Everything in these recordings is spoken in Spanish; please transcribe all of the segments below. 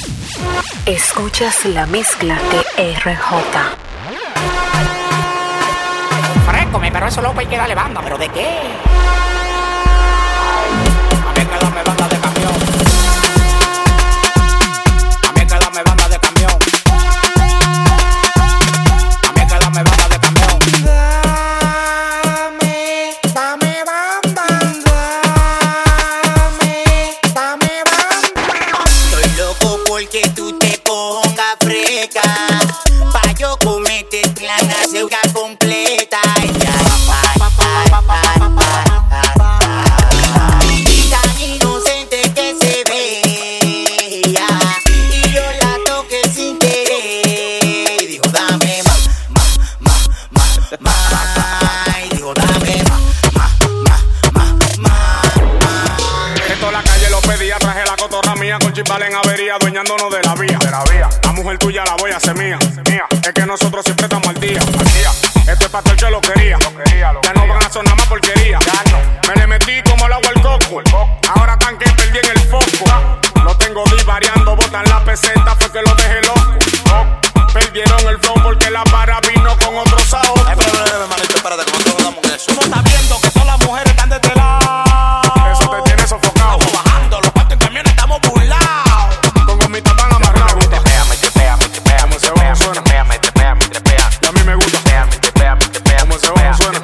Escuchas la mezcla de RJ. Frescome, pero eso López hay que darle banda, ¿pero de qué? A mí hay que darme banda de camión. A mí hay que darme banda de camión. A mí hay que darme banda de camión. Dame banda. Dame banda. Estoy loco porque tú te pongas fresca, pa' yo comerte la ceuca completa. Y tan inocente que se veía, y yo la toqué sin querer. Y dijo dame más. Y dijo dame más. Esto la calle lo pedía, traje la cotorra mía con chimbal en avería, dueñándonos de la vía. La mujer tuya la voy a hacer mía. Es que nosotros siempre estamos al día. Esto es para todo el que lo quería. Ya no van a sonar más porquería. Me le metí como el agua al coco. Ahora tan que perdí en el foco. Lo tengo divariando, botan la peseta, fue que lo dejé loco. Perdieron el flow porque la para vino con otro sabor. Pero manito, espérate, ¿cómo te damos eso? Tú no estás viendo que todas las mujeres están de este lado. Eso te tiene sofocado. Estamos bajando, los cuartos en camiones estamos burlados. Con gomitas tan amarradas. Me trepea. Como ese bajo suena. Y a mí me gusta. Como ese bajo suena.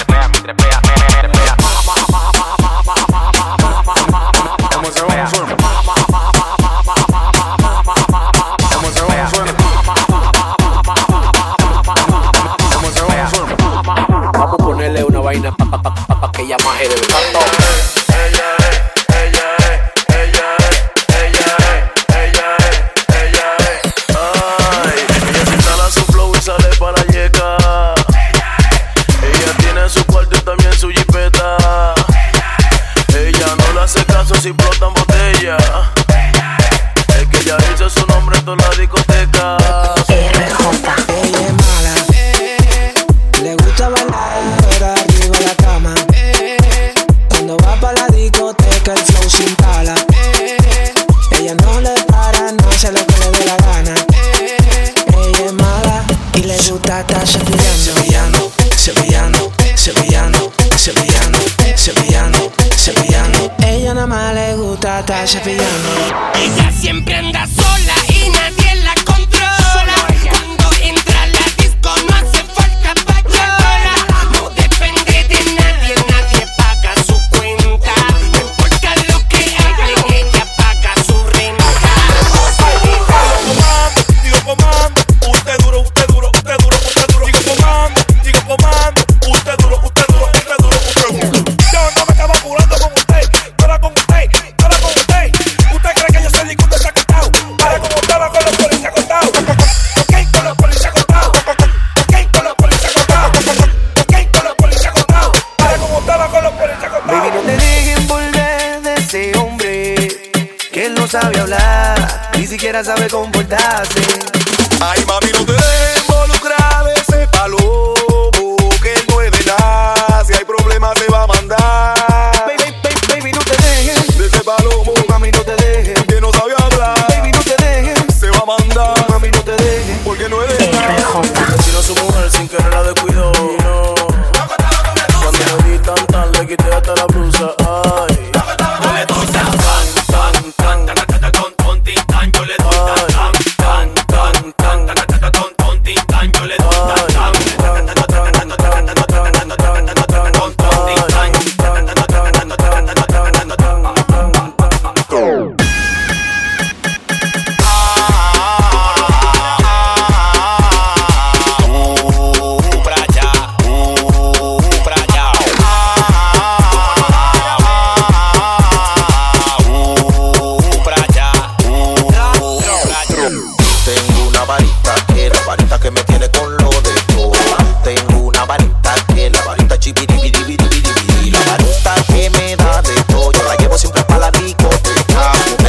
Como ese bajo suena. Como ese bajo suena. Como ese bajo suena. Vamos a ponerle una vaina pa' que ella maje de verdad. Si flotan botellas, es que ella hizo su nombre en toda la discoteca. RJ. Ella es mala, le gusta bailar pero arriba de la cama. Cuando va pa' la discoteca el flow se instala. Ella no le para, no hace lo que le dé la gana. Ella es mala y le gusta estar sevillando. Ella nada más le gusta estar sevillando. Ella siempre anda sola y nadie la controla. Cuando entra a la disco no hace falta payola. No depende de nadie, nadie paga su cuenta. No importa lo que hablen, ella paga su renta. Digo comando, usted duro. Digo comando, usted duro. Yo no me estaba curando con usted, no era con usted. ¿Usted cree que yo soy ningún desacatado? Para como estaba con los policías acostados. Ok, con los policías acostados. Para como estaba con los policías acostados. Baby, no te dejes envolver de ese hombre que él no sabe hablar, ni siquiera sabe comportarse. Ay, mami, no te dejes involucrar de ese palomo, que él no es de nada. Si hay problemas se va a mandar. Baby, no te dejes De ese palomo, mami, no te dejes. que no sabe hablar, Baby, no te dejes se va a mandar. mami, no te dejes. Porque no es de nada. RJ. Si no su mujer sin querer la descuidó. Cuando me di tan, le quité hasta la blusa. Ay. Yo le doy tan, con tintán. Yo le doy tan, con tintán. Yo le doy Tengo una varita que me tiene con lo de todo. Tengo una varita que la varita chipiribiribiribiri. La varita que me da de todo. Yo la llevo siempre para la discoteca.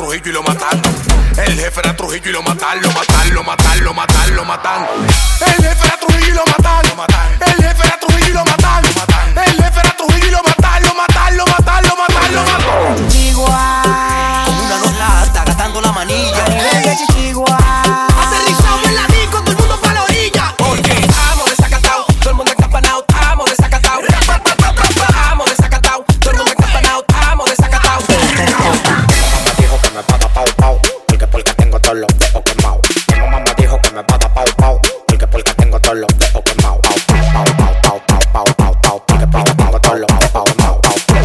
Trujillo y lo matan. El jefe era Trujillo y lo matan, lo matan, lo matan, lo matan, lo matan. El jefe era Trujillo y lo matan, lo matan. El jefe era Trujillo y lo matan, lo matan. El jefe era Trujillo y lo matan, lo matan, lo matan, lo matan, lo matan. Chihuahua, con una lata, gastando la manilla. Chihuahua, aterrizado en la disco, todo el mundo pa' la orilla. Porque amo desacatado, todo el mundo está panado. Amo desacatado, amo desacatado, todo el mundo está panado. Amo desacatado. Mamá dijo que me va a dar pau pau, porque tengo todos los dedos quemados. Mi mamá me dijo que me va a dar pau pau, porque tengo todos los dedos quemados. Pau pau pau pau pau pau pau, porque tengo todos los dedos quemados.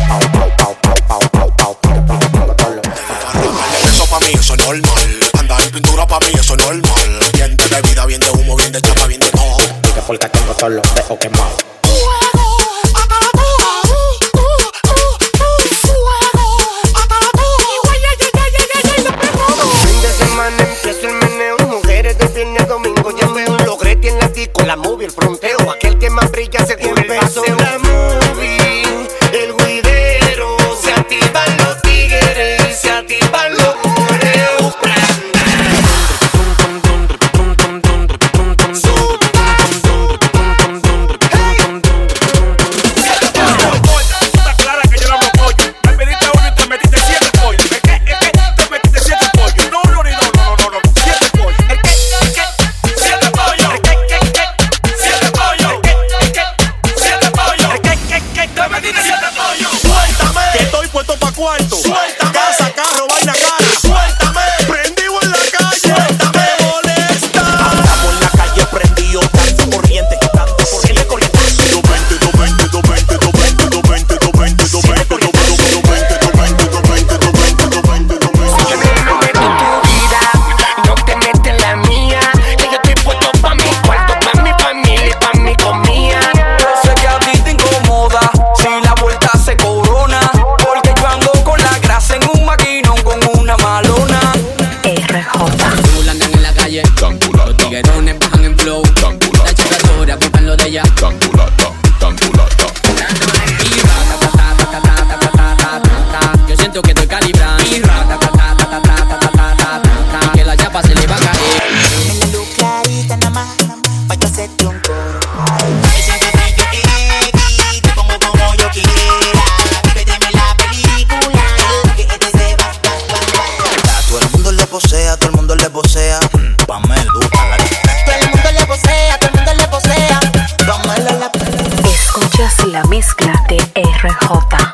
Eso pa' mí, eso es normal. Andar en pintura pa' mí, eso es normal. Bien de bebida, bien de humo, bien de chapa, bien de todo. Porque tengo todos los dedos quemados. Fin de semana empiezo el meneo. Mujeres de viernes a domingo ya veo. Logré en la disco, la movie, el fronteo. Aquel que más brilla se vuelve paseo. La movie, el guidero. Se activan los tigres, se activan los coreos. Está clara que yo no hablo pollo. Me pediste uno y te metiste 7 pollos. ¿El qué? Te metiste 7 pollos. No, 7 pollos. ¿El qué? 7 pollos. ¿El qué? 7 pollos. ¿El qué? 7 pollos. ¿El qué? Te metiste 7 pollos. Suéltame, que estoy puesto pa' cuarto. Suéltame, casa, carro, vaina cara. Suéltame, prendido en la calle. Suéltame, molesta. Andamos en la calle prendido, dando corriente, dando corriente, corriente. 220, 220, 220, 220, 220, 220, 220, 220, 220, 220, 220, 220. Tu vida, no te metes en la mía. Que yo estoy puesto pa' mi cuarto, pa' mi familia y pa' mi comida. Yo sé que a ti te incomoda si la vuelta se corona, porque yo ando con la grasa en un maquinón con una malona. RJ. Andan en la calle, los tiguerones bajan en flow. La chica sobra, buscan lo de ella. Y rata, ta, ta, ta, ta, ta, ta, ta, ta, ta. Yo siento que estoy calibrando. Y rata, ta, ta, ta, ta, ta, ta, ta, ta, ta, ta. Que la chapa se le va a caer. En la luz clarita nada más, pa' yo hacerte un coro. Te pongo como yo quiera. Pídeme la película, que este se va. Todo el mundo le posea, todo el mundo le posea. Pamela, Todo el mundo le posea, todo el mundo le posea. Pamela la Escuchas la mezcla de RJ.